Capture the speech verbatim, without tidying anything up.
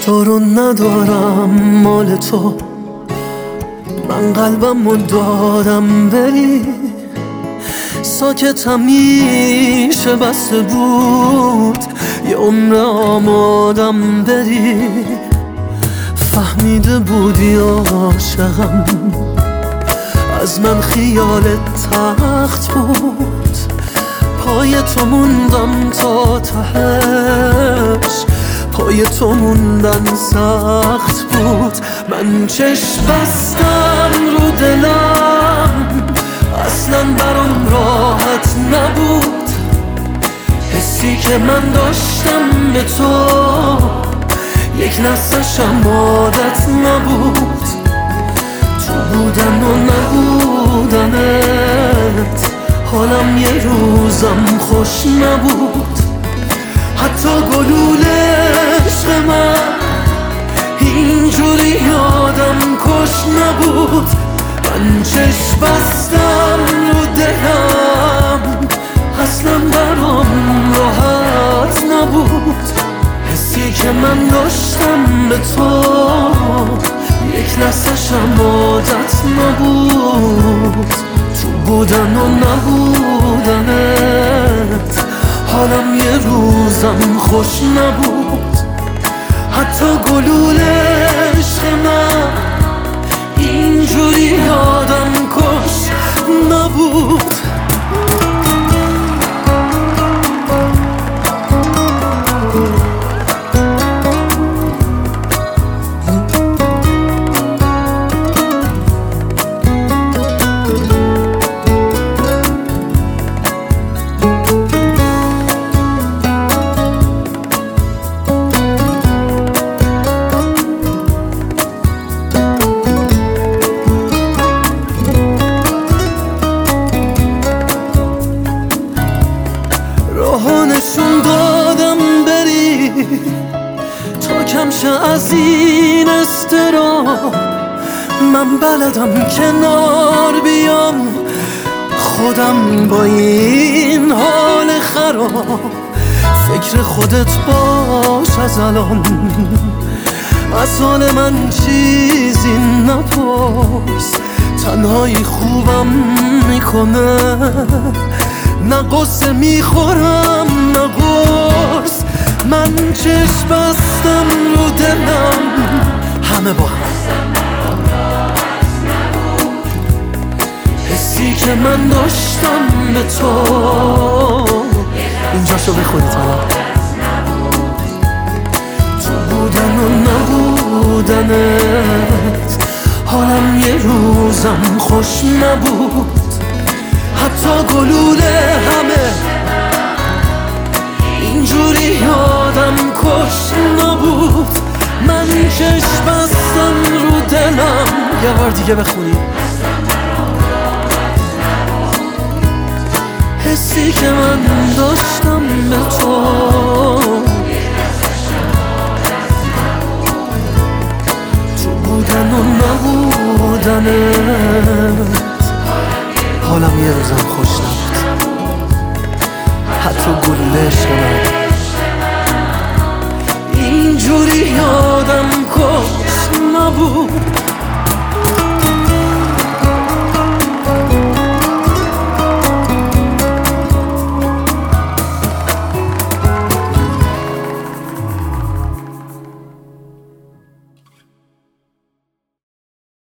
تو رو ندارم مال تو، من قلبم رو دادم بری. ساکت همیشه بسته بود یه عمر آمادم بری. فهمیده بودی عاشقم، از من خیالت تخت بود. پای تو موندم تا تهش، پای تو موندن سخت بود. من چشم بستم رو دلم، اصلا برام راحت نبود. حسی که من داشتم به تو یک لحظه‌شم عادت نبود. تو بودن و نبودنت حالم یه روزم خوش نبود. حتی گلول عشق من اینجوری یادم کش نبود. من چشم بستم رو دلم، اصلا برام راحت نبود. حسی که من داشتم به تو یک لحظه‌شم عادت نبود. تو بودن و نبودنت حالم یه روزم خوش نبود. حتی گلول عشق من اینجوری یادم کش نبود. نشون دادم بری تا کم شه از این اضطراب. من بلدم کنار بیام، خودم با این حال خراب. فکر خودت باش از الان، از حال من چیزی نپرس. تنهایی خوبم میکنه، نه قصه میخورم نه قرص. من چشم بستم رو دلم، همه با هم. حسی که من داشتم به تو اینجاشو بخونید حالا. تو بودن و نبودنت حالم یه روزم خوش نبود. حتی گلوله همه اینجوری یادم کش نبود. من چشم بستم رو دلم، یه بار دیگه بخونیم. حسی که من داشتم به تو تو بودن و نبودنت حالم یه روزم خوش نبود. حتی گلوله عشق من اینجوری یادم کش نبود.